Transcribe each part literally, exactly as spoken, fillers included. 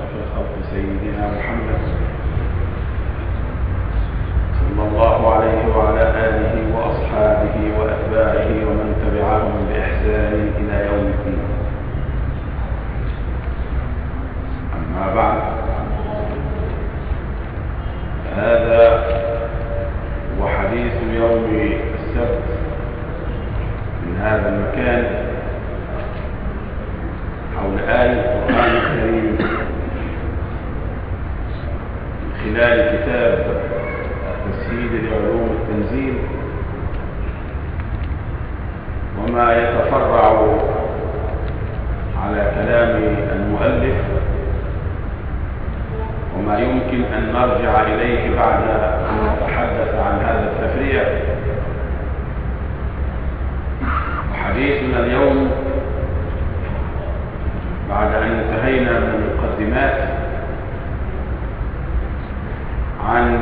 أشرف الخلق سيدنا محمد صلى الله عليه وعلى آله وأصحابه وأتباعه ومن تبعهم بإحسان إلى يوم الدين. أما بعد، هذا هو حديث يوم السبت من هذا المكان حول آية القرآن الكريم من خلال كتاب تسهيل لعلوم التنزيل وما يتفرع على كلام المؤلف وما يمكن أن نرجع إليه بعد أن نتحدث عن هذا التفريع. وحديثنا اليوم بعد أن انتهينا من المقدمات عن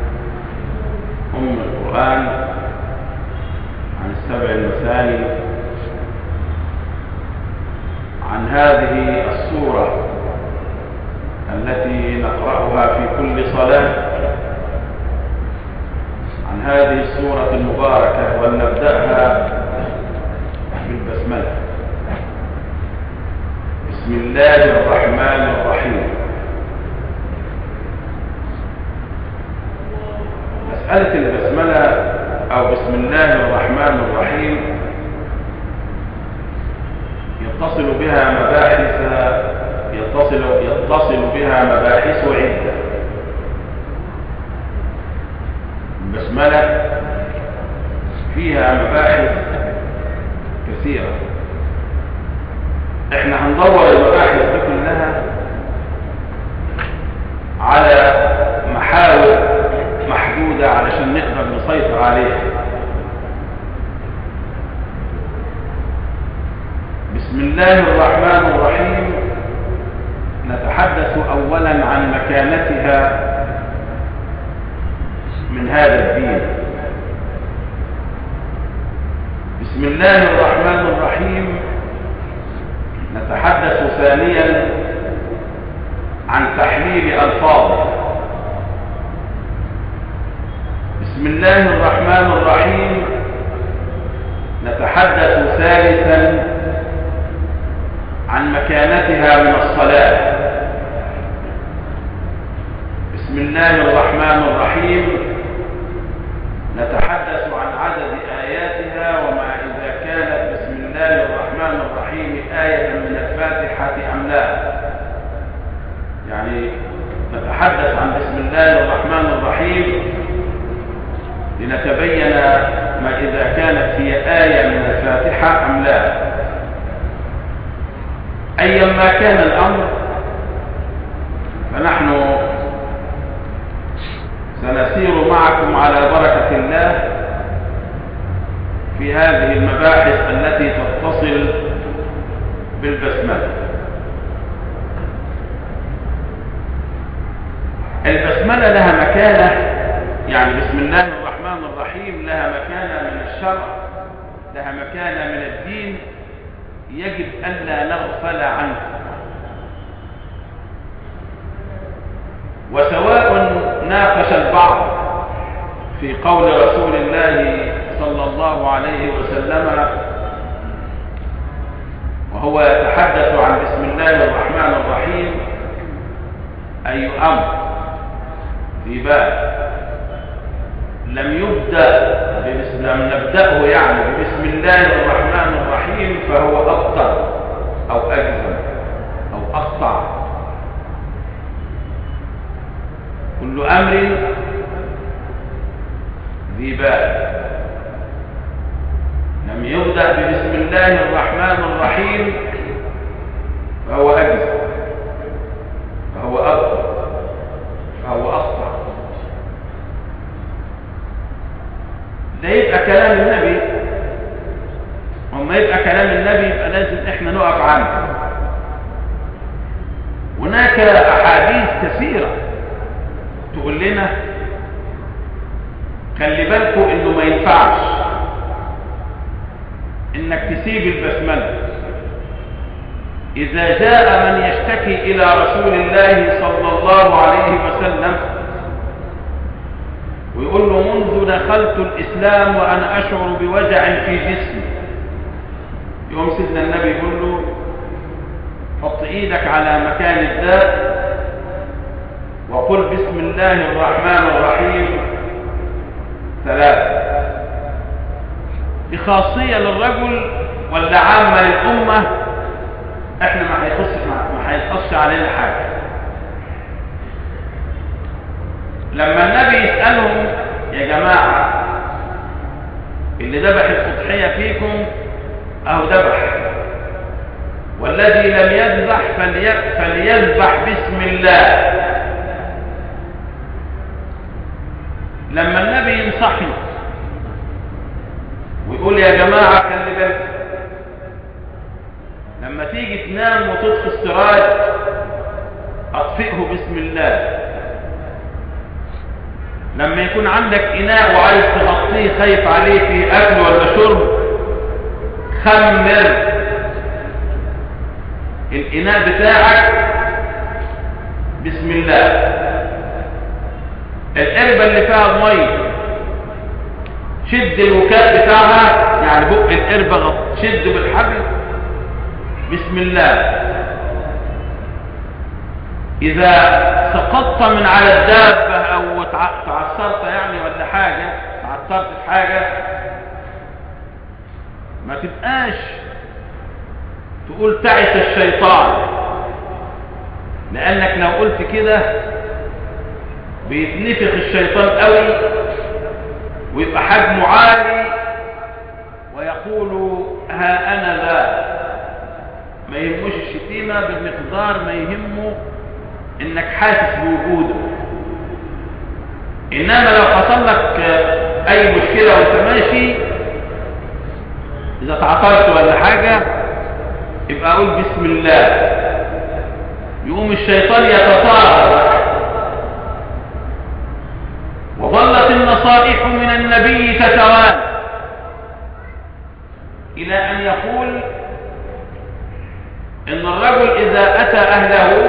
أم القرآن، عن السبع المثاني، عن هذه السورة التي نقرأها في كل صلاة، عن هذه السورة المباركة، ولنبدأها بالبسملة. بسم الله الرحمن الرحيم. مسألة البسملة أو بسم الله الرحمن الرحيم يتصل بها مباحث يتصل يتصل بها مباحث عدة. البسملة فيها مباحث كثيرة، احنا هندور المباحث دي كلها على محاور محدودة علشان نقدر نسيطر عليها. بسم الله الرحمن الرحيم نتحدث أولا عن مكانتها من هذا الدين. بسم الله الرحمن الرحيم نتحدث ثانيا عن تحليل ألفاظه. بسم الله الرحمن الرحيم نتحدث ثالثا عن مكانتها من الصلاة. بسم الله الرحمن الرحيم نتحدث عن عدد آياتها وما إذا كانت بسم الله الرحمن الرحيم آية من الفاتحة أم لا. يعني نتحدث عن بسم الله الرحمن الرحيم لنتبين ما إذا كانت هي آية من الفاتحة أم لا. أيما كان الأمر فنحن سنسير معكم على بركة الله في هذه المباحث التي تتصل بالبسملة. البسملة لها مكانة، يعني بسم الله الرحمن الرحيم لها مكانة من الشرع، لها مكانة من الدين، يجب ألا نغفل عنه. وسواء ناقش البعض في قول رسول الله صلى الله عليه وسلم وهو يتحدث عن بسم الله الرحمن الرحيم أي أمر في باب لم يبدأ لم نبدأه يعني بسم الله الرحمن الرحيم فهو أبطل أو أجزم أو أقطع. كل أمر ذي بال لم يبدأ ببسم الله الرحمن الرحيم فهو أجزم، فهو أبطل، فهو أقطع. ده يبقى كلام النبي، وما يبقى كلام النبي يبقى لازم احنا نقف عنه. هناك أحاديث كثيرة تقول لنا خلي بالكم انه ما ينفعش انك تسيب البسملة إذا جاء من يشتكي إلى رسول الله صلى الله عليه وسلم ويقول له منذ دخلت الإسلام وأنا أشعر بوجع في جسمي، يقوم سيدنا النبي يقول له حط إيدك على مكان الداء وقل بسم الله الرحمن الرحيم ثلاثة. دي خاصية للرجل ولا عامة للأمة؟ احنا ما هيخص ما هيخص علينا حاجة. لما النبي يسألهم يا جماعة اللي ذبح الأضحية فيكم أو ذبح، والذي لم يذبح فليذبح بسم الله. لما النبي ينصحنا ويقول يا جماعة خلي بالك لما تيجي تنام وتطفي السراج اطفئه بسم الله. لما يكون عندك إناء وعايز تغطيه خايف عليه في أكل ولا شرب خمر الإناء بتاعك بسم الله. القربة اللي فيها المية شد الوكاء بتاعها، يعني بق القربة شد بالحبل بسم الله. إذا سقطت من على الدابة أو تعثرت يعني ولا حاجة تعثرت في حاجة ما تبقاش تقول تعس الشيطان، لأنك لو قلت كده بيتنفخ الشيطان قوي ويبقى حجمه عالي ويقول ها أنا ذا. ما يهموش الشتيمة بالمقدار ما يهمه انك حاسس بوجوده. انما لو حصل لك اي مشكلة وانت ماشي اذا تعطلت ولا حاجة يبقى اقول بسم الله، يقوم الشيطان يتطاهر. وظلت النصائح من النبي تتوالى الى ان يقول ان الرجل اذا اتى اهله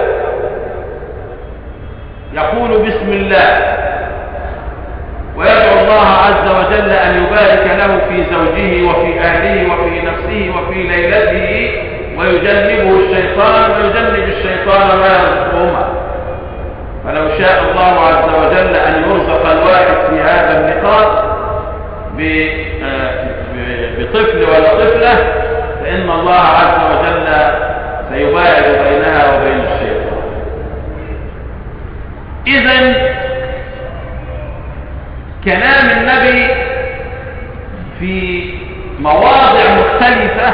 يقول بسم الله ويدعو الله عز وجل أن يبارك له في زوجه وفي أهله وفي نفسه وفي ليلته ويجنبه الشيطان ويجنب الشيطان ما يرزقهما. فلو شاء الله عز وجل أن يرزق الواحد في هذا اللقاء بطفل ولا طفلة فإن الله عز وجل سيباعد بينها وبين الشيطان. إذن كلام النبي في مواضع مختلفة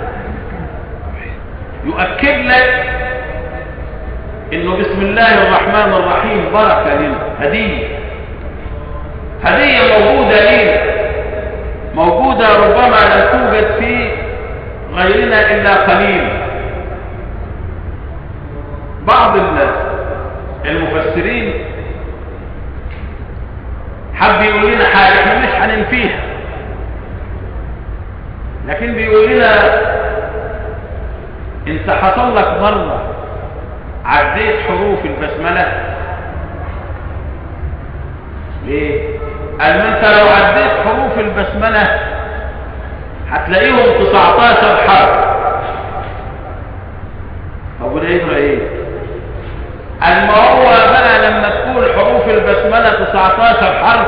يؤكد لك إنه بسم الله الرحمن الرحيم بركة لنا، هدية هدية موجودة لنا، موجودة ربما لا توجد في غيرنا إلا قليل. بعض الناس المفسرين حب يقول لنا حاجة احنا مش هننفيها، لكن بيقول لنا انت حصل لك مرة عديت حروف البسملة ليه؟ قال ما انت لو عديت حروف البسملة هتلاقيهم تسعتاشر حرف. طب وده يجرى ايه؟ قال ما هو بقى لما تقول حروف البسملة تسعتاشر حرف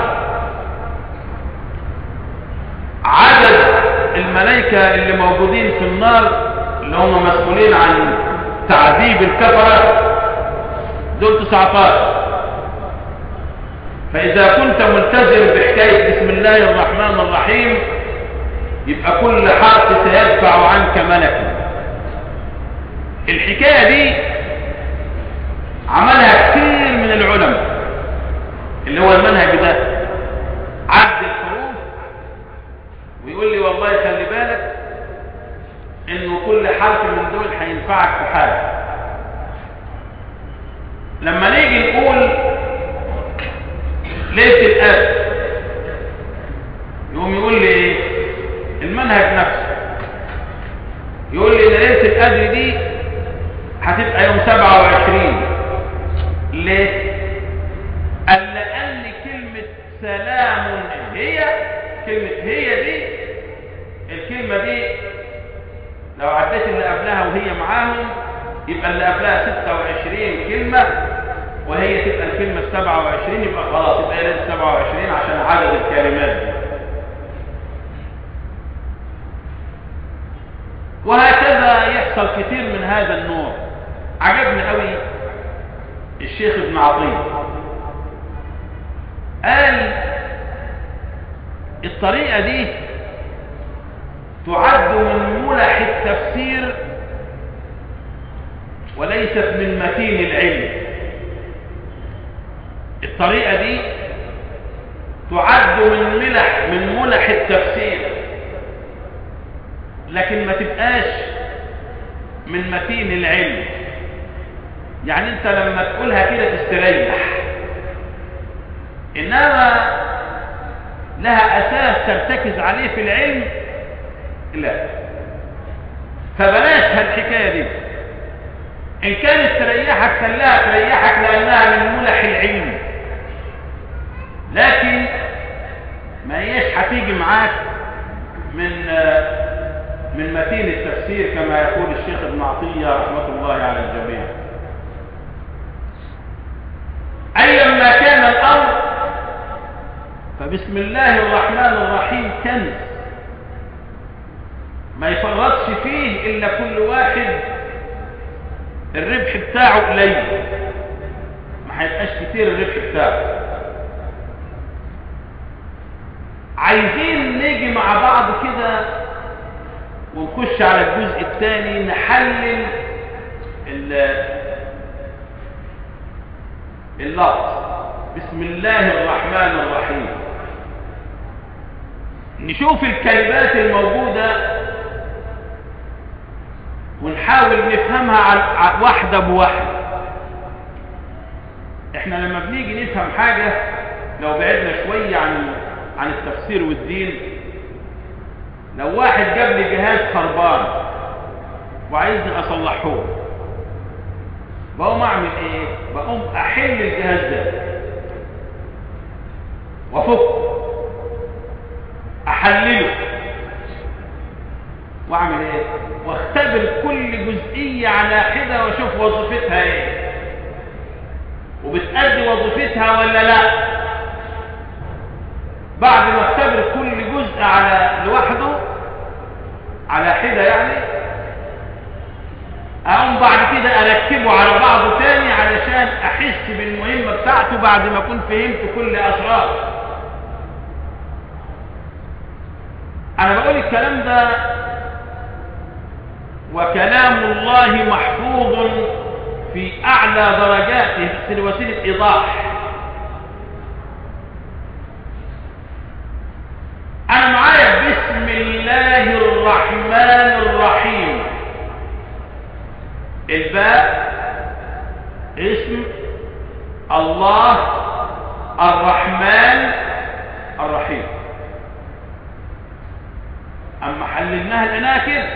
عدد الملائكة اللي موجودين في النار اللي هم مسؤولين عن تعذيب الكفرة دول تسعتاشر. فإذا كنت ملتزم بحكاية بسم الله الرحمن الرحيم يبقى كل حرف سيدفع عنك ملكا. الحكاية دي عملها كثير من العلماء اللي هو المنهج ده، عد الحروف ويقول لي والله خلي بالك انه كل حرف من دول هينفعك في حاجة. لما نيجي نقول ليلة القدر يقوم يقول لي ايه المنهج نفسه، يقول لي ان ليلة القدر دي هتبقى يوم سبعة وعشرين. ليه؟ قال لأن كلمة سلام هي كلمة هي دي الكلمة دي لو عديت اللي قبلها وهي معاهم يبقى اللي قبلها ستة وعشرين كلمة وهي تبقى الكلمة السبعة وعشرين، يبقى خلاص يبقى لازم سبعة وعشرين عشان عدد الكلمات دي. وهكذا يحصل كتير من هذا النوع. عجبني قوي الشيخ ابن عطية قال الطريقة دي تعد من ملح التفسير وليست من متين العلم. الطريقة دي تعد من ملح من ملح التفسير لكن ما تبقاش من متين العلم. يعني انت لما تقولها كده تستريح، انما لها اساس ترتكز عليه في العلم لا. فبلاش هالحكايه دي. ان كانت تريحك خليها تريحك لانها من ملح العلم، لكن ما هيش هتيجي معاك من من متين التفسير كما يقول الشيخ ابن عطية رحمة الله على الجميع. أيما كان الأمر فبسم الله الرحمن الرحيم كنز ما يفرطش فيه إلا كل واحد الربح بتاعه قليل، ما هيبقاش كتير الربح بتاعه. عايزين نيجي مع بعض كده ونخش على الجزء الثاني نحلل اللفظ بسم الله الرحمن الرحيم، نشوف الكلمات الموجودة ونحاول نفهمها واحدة بواحدة. احنا لما بنيجي نفهم حاجة لو بعدنا شوية عن عن التفسير والدين، لو واحد جاب لي جهاز خربان وعايزني اصلحه بقوم اعمل ايه؟ بقوم احل الجهاز ده وافك احلله واعمل ايه؟ واختبر كل جزئيه على حده واشوف وظيفتها ايه وبتأدي وظيفتها ولا لا. بعد ما اختبر كل جزء على لوحده على حده يعني اقوم بعد كده اركبه على بعضه تاني علشان احس بالمهمه بتاعته بعد ما اكون فهمت كل اسراره. انا بقول الكلام ده وكلام الله محفوظ في اعلى درجاته في وسيله ايضاح. انا معايا بسم الله الرحمن الرحيم، الباء اسم الله الرحمن الرحيم. اما حللناها لقيناها كده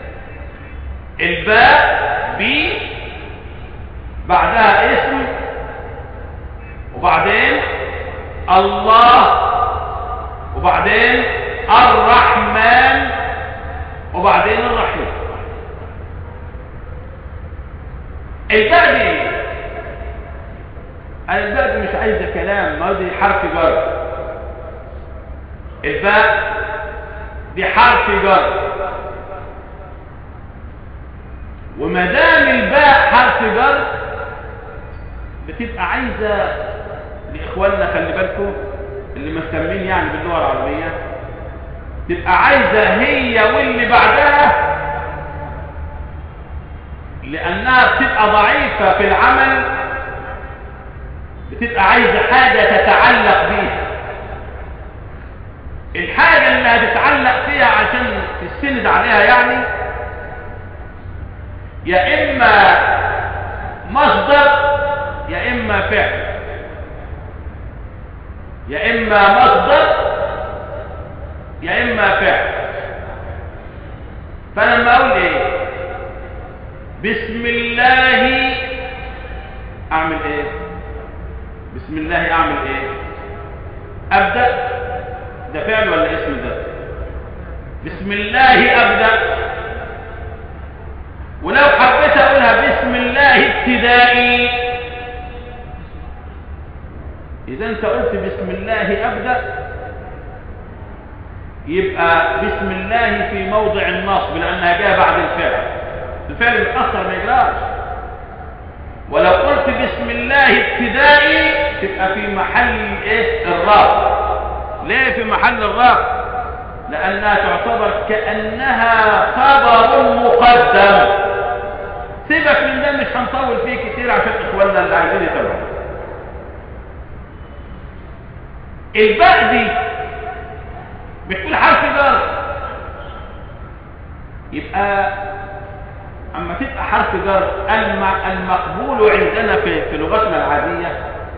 الباء بي بعدها اسم وبعدين الله وبعدين الرحمن وبعدين الرحيم. الباء دي الباء دي مش عايزه كلام، ما دي حرف جر. الباء دي حرف جر، وما دام الباء حرف جر بتبقى عايزه لاخواننا خلي بالكم اللي مهتمين يعني باللغه العربيه، تبقى عايزه هي واللي بعدها لانها بتبقى ضعيفه في العمل، بتبقى عايزه حاجه تتعلق بيها. الحاجه اللي هتتعلق فيها عشان تستند عليها يعني يا اما مصدر يا اما فعل، يا اما مصدر يا اما فعل. فلما اقول ايه بسم الله اعمل ايه؟ بسم الله اعمل ايه؟ ابدأ. ده فعل ولا اسم ده؟ بسم الله ابدأ. ولو حبيت اقولها بسم الله ابتدائي، اذا انت قلت بسم الله ابدأ يبقى بسم الله في موضع النصب لانها جاء بعد الفعل، الفعل المتأخر ما يجراش. ولو قلت بسم الله ابتدائي تبقى في محل ايه؟ الرفع. ليه في محل الرفع؟ لانها تعتبر كأنها خبر مقدم. سيبك من ده، مش هنطول فيه كتير عشان اخواننا اللي عايزين يتابعوا. الباء دي بتقول حرف جر، يبقى اما تبقى حرف جر المقبول عندنا في في لغتنا العاديه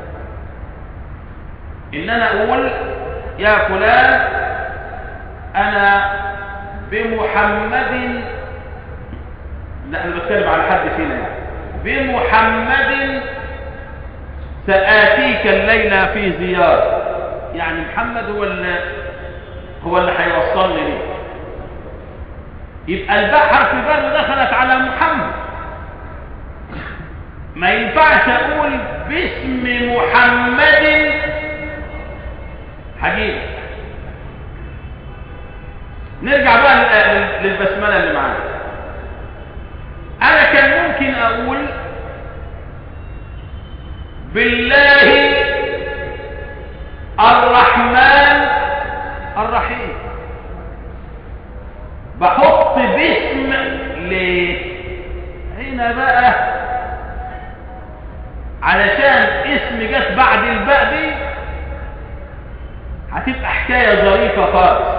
ان انا اقول يا فلان انا بمحمد، لا انا بتكلم على حد فينا يعني، بمحمد سآتيك الليلة في زيارة، يعني محمد هو اللي هو اللي هيوصلني ليه. يبقى الباء حرف جر دخلت على محمد، ما ينفعش اقول باسم محمد حقيقي. نرجع بقى للبسمله اللي معانا. انا كان ممكن اقول بالله الرحمن الرحيم، بحط باسم ليه؟ هنا بقى علشان اسم جت بعد الباء دي هتبقى حكايه ظريفه خالص.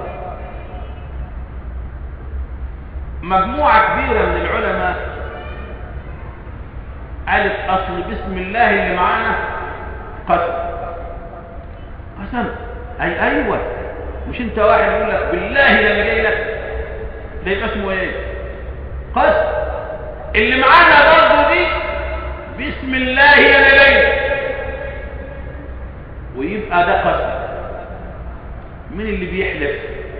مجموعه كبيره من العلماء قالت اصل بسم الله اللي معانا قسم. قسم اي ايوه، مش انت واحد يقول لك بالله لما جاي لك ده يبقى اسمه ايه؟ قسم. اللي معانا برضه دي بسم الله لما جاي ويبقى ده قسم. مين اللي بيحلف؟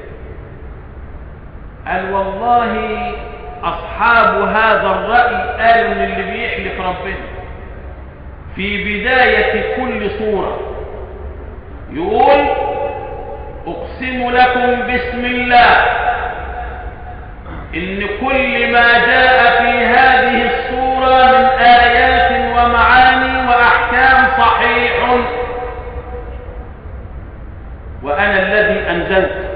قال والله اصحاب هذا الرأي قالوا ان اللي بيحلف ربنا في بداية كل سورة يقول اقسم لكم بسم الله ان كل ما جاء في هذه السورة من آيات ومعاني وأحكام صحيح، وأنا الذي أنزلت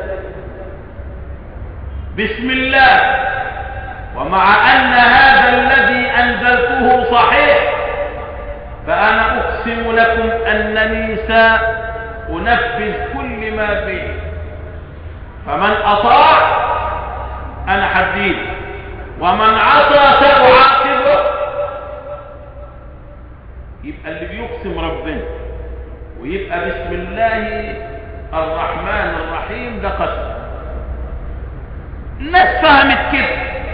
بسم الله، ومع أن هذا الذي أنزلته صحيح فأنا أقسم لكم أنني سأنفذ كل ما فيه، فمن أطاع أنا حديد ومن عصى سأعاقبه. يبقى اللي بيقسم ربنا ويبقى بسم الله الرحمن الرحيم ده قسم. الناس فهمت كده.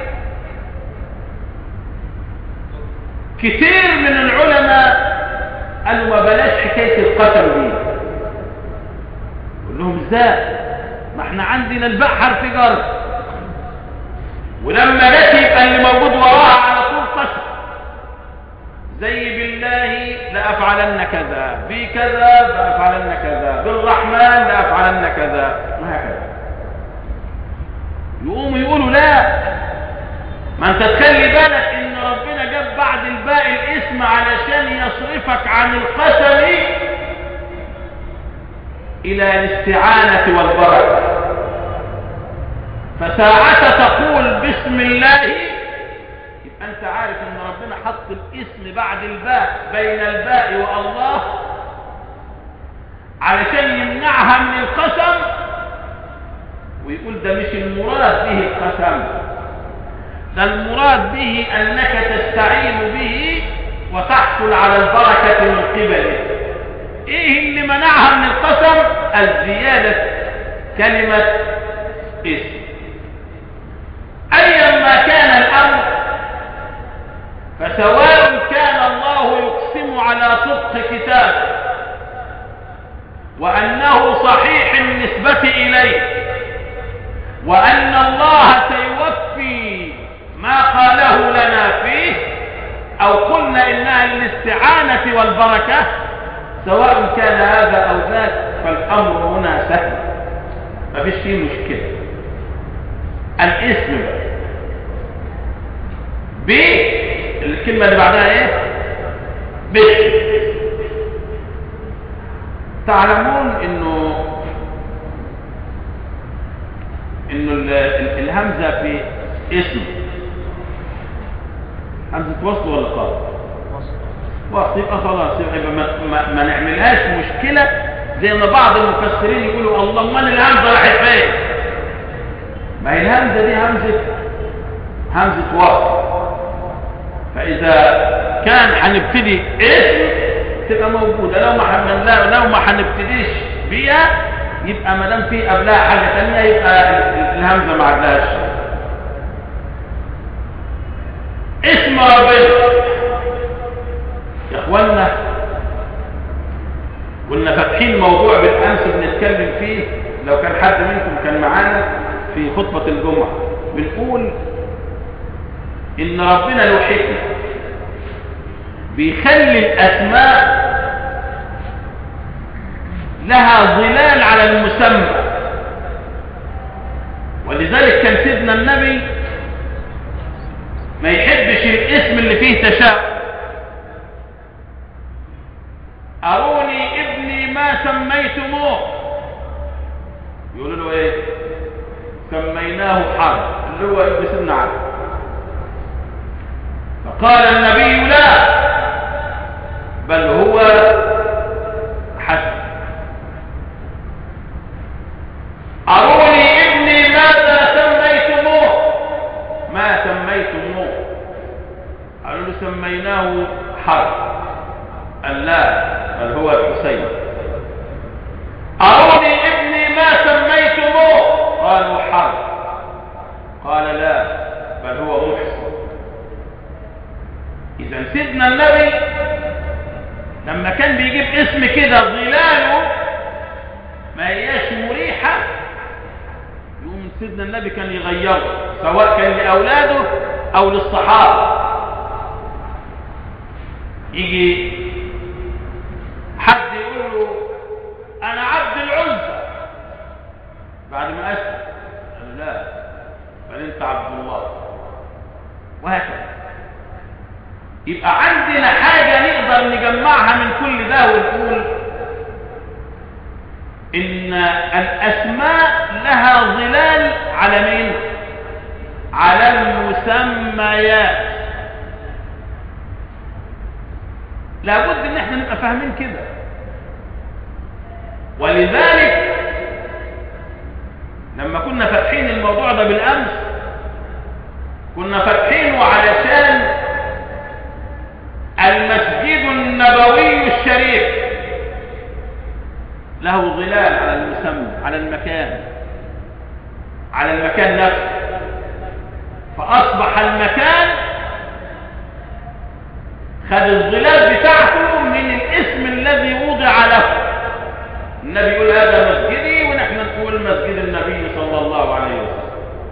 كتير من العلماء قالوا ما بلاش حكاية القسم دي. قول لهم ازاي؟ ما احنا عندنا الباء حرف جر، ولما جت يبقى اللي موجود وراها على طول قسم، زي بالله لأفعلن كذا، بكذا لأفعلن كذا، بالرحمن لأفعلن كذا، وهكذا. يقوموا يقولوا لا، ما انت تخلي بالك ان ربنا جاب بعد الباء الاسم علشان يصرفك عن القسم الى الاستعانة والبركة. فساعة تقول بسم الله يبقى انت عارف ان ربنا حط الاسم بعد الباء بين الباء والله علشان يمنعها من القسم، ويقول ده مش المراد به القسم، ده المراد به انك تستعين به وتحصل على البركة من قبله. ايه اللي منعها من القسم؟ الزيادة كلمة اسم. ايا ما كان الامر فسواء كان الله يقسم على صدق كتابه وأنه صحيح النسبة إليه وأن الله سيوفي ما قاله لنا فيه، أو قلنا إنها الاستعانة والبركة، سواء كان هذا أو ذاك فالأمر هنا سهل، ما فيش فيه مشكلة. الاسم ب الكلمة اللي بعدها ايه؟ باسم. تعلمون انه انه الهمزة في اسم همزة وصل ولا قاف؟ وصل. يبقى خلاص، يبقى ما, ما, ما نعملهاش مشكلة زي ما بعض المفسرين يقولوا الله من الهمزة راحت فين؟ ما هي الهمزة دي همزة همزة وصل، فإذا كان هنبتدي اسم تبقى موجودة، لو ما لو ما هنبتديش بيها يبقى ما دام في قبلها حاجة ثانية يبقى الهمزة ما عدهاش. اسم ربنا يا اخوانا قلنا فاتحين موضوع بالامس بنتكلم فيه، لو كان حد منكم كان معانا في خطبة الجمعة بنقول ان ربنا له حكمة بيخلي الاسماء لها ظلال على المسمى، ولذلك كان سيدنا النبي ما يحبش الاسم اللي فيه تشاؤم. أروني ابني ما سميتموه، يقولوا له ايه؟ سميناه حرب، اللي هو ابن سيدنا علي. فقال النبي لا، بل هو حسن. أروني ابني ماذا سميتموه، ما سميتموه، قالوا له سميناه حرب، قال لا بل هو الحسين. أروني ابني ما سميتموه، قالوا حرب، قال لا بل هو محسن. إذا سيدنا النبي لما كان بيجيب اسم كده ظلاله ما هياش مريحة، يقوم سيدنا النبي كان يغيره سواء كان لأولاده أو للصحابة. يجي حد يقول له أنا عبد العزى بعد ما أسلم، قال لا بل أنت عبد الله، وهكذا. يبقى عندنا حاجة نقدر نجمعها من كل ده ونقول إن الأسماء لها ظلال على مين؟ على المسميات. لابد ان احنا نبقى فاهمين كده، ولذلك لما كنا فاتحين الموضوع ده بالامس كنا فاتحينه علشان المسجد النبوي الشريف له ظلال على المسمى، على المكان، على المكان نفسه، فأصبح المكان خد الظلال بتاعته من الاسم الذي وضع له. النبي يقول هذا مسجدي، ونحن نقول مسجد النبي صلى الله عليه وسلم.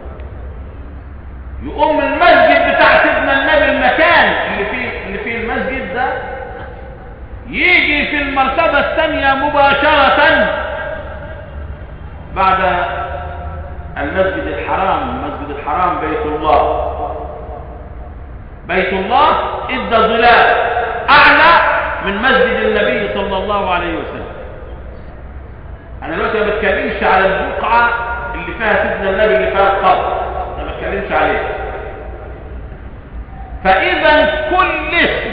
يقوم المسجد بتاع سيدنا النبي المكان اللي فيه اللي فيه المسجد ده يجي في المرتبة الثانية مباشرة بعد المسجد الحرام. المسجد الحرام بيت الله، بيت الله ادى ظلال اعلى من مسجد النبي صلى الله عليه وسلم. انا دلوقتي ما بتكلمش على البقعة اللي فيها سيدنا النبي اللي فيها القبر، انا ما بتكلمش عليها. فاذا كل اسم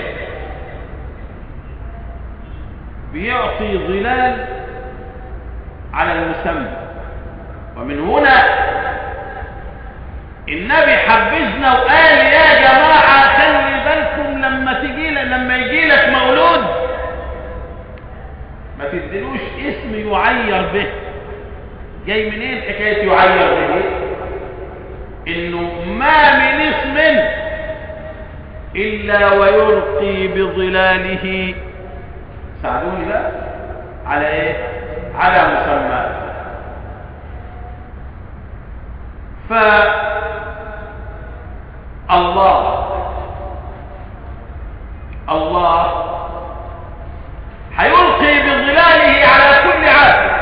بيعطي ظلال على المسمى، ومن هنا النبي حبذنا وقال يا جماعة خلي بالكم لما تجي لما يجي لك مولود ما تدلوش اسم يعير به. جاي منين حكاية يعير به؟ انه ما من اسم إلا ويلقي بظلاله، ساعدوني بقى على ايه؟ على مسمى. فالله الله هيلقي بظلاله على كل عابد.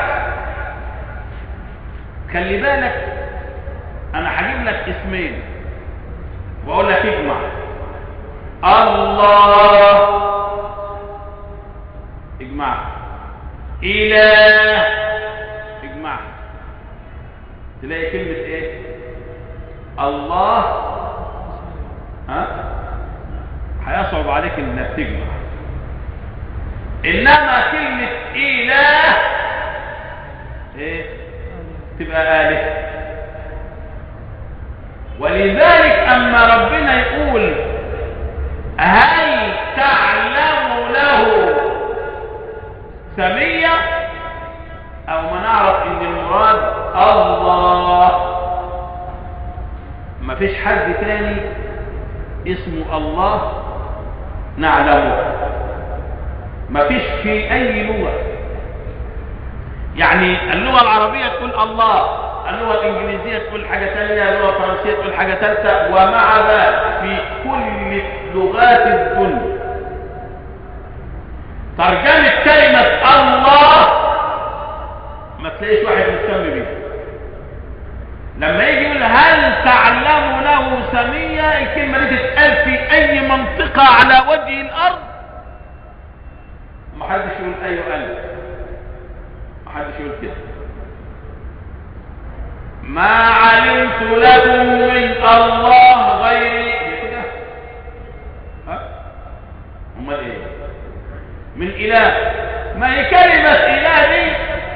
خلي بالك انا هجيب لك اسمين واقول لك اجمع. الله اجمع، اله اجمع، تلاقي كلمة ايه؟ الله. ها هيصعب عليك انك تجمع، انما كلمة اله ايه؟ تبقى آله. ولذلك اما ربنا يقول هل تعلم له سمية، او ما نعرف ان المراد الله، ما فيش حد تاني اسمه الله نعلمه، ما فيش في اي لغة. يعني اللغة العربية تقول الله، اللغة الانجليزية تقول حاجة تانية، اللغة الفرنسية تقول حاجة ثالثة، ومع ذلك في كل لغات الدنيا ترجمة كلمة الله ما تلاقيش واحد مهتم بيها. لما يجي يقول هل تعلم له سمية، الكلمة دي تتقال في اي منطقة على وجه الارض ما حدش يقول ايوه انا، ما حدش يقول كده. ما علمت لكم من الله غيري كده. ها امال ايه؟ من اله. ما هي كلمة اله دي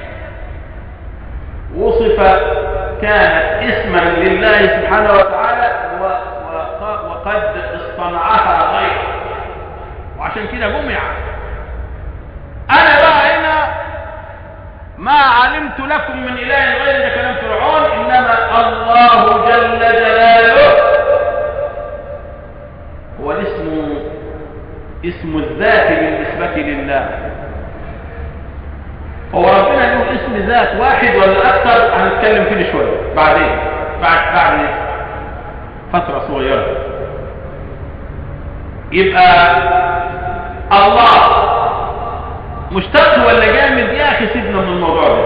وصف كانت اسما لله سبحانه وتعالى وقد اصطنعها غيره، وعشان كده جمع. انا بقى هنا ما علمت لكم من اله غير، ده كلام فرعون، انما الله جل جلاله هو الاسم، اسم الذات بالنسبة لله. هو ربنا له اسم ذات واحد ولا اكثر؟ هنتكلم فيه شويه بعدين، بعد بعد فتره صغيره. يبقى الله مشتق ولا جامد؟ يا اخي سيبنا من الموضوع ده.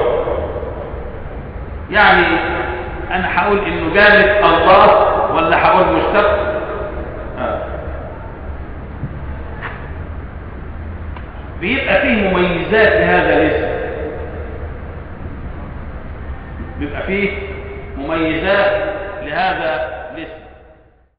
يعني انا هقول انه جامد الله ولا هقول مشتق؟ آه. بيبقى فيه مميزات لهذا الاسم، بيبقى فيه مميزات لهذا